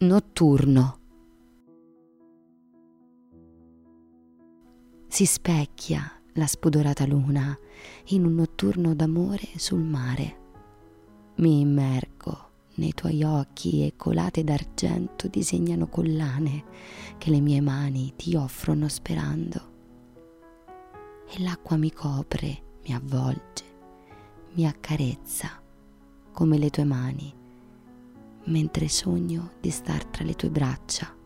Notturno. Si specchia la spudorata luna in un notturno d'amore sul mare. Mi immergo nei tuoi occhi e colate d'argento disegnano collane che le mie mani ti offrono sperando. E l'acqua mi copre, mi avvolge, mi accarezza come le tue mani, mentre sogno di star tra le tue braccia.